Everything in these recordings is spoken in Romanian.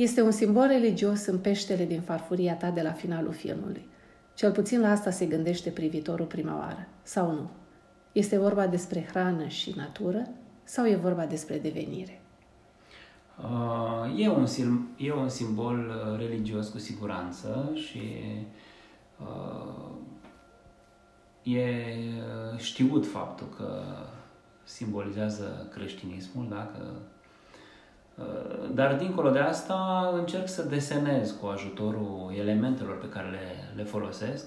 Este un simbol religios în peștele din farfuria ta de la finalul filmului. Cel puțin la asta se gândește privitorul prima oară, sau nu? Este vorba despre hrană și natură sau e vorba despre devenire? E un simbol religios cu siguranță și e știut faptul că simbolizează creștinismul, da? Dar dincolo de asta încerc să desenez cu ajutorul elementelor pe care le folosesc.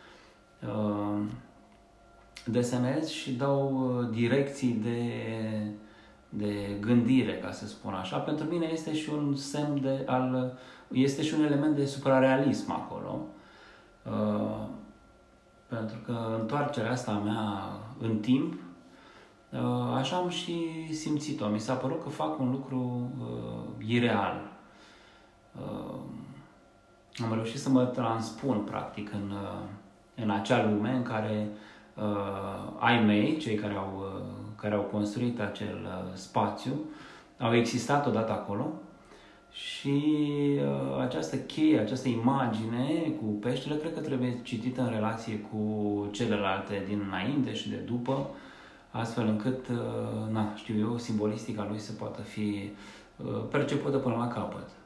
Desenez și dau direcții de gândire, ca să spun așa. Pentru mine este și un semn este și un element de suprarealism acolo. Pentru că întoarcerea asta mea în timp, așa am și simțit-o. Mi s-a părut că fac un lucru ireal. Am reușit să mă transpun, practic, în acea lume în care ai mei, cei care au construit acel spațiu, au existat odată acolo și această cheie, această imagine cu peștele, cred că trebuie citită în relație cu celelalte din înainte și de după, astfel încât, știu eu, simbolistica lui să poată fi percepută până la capăt.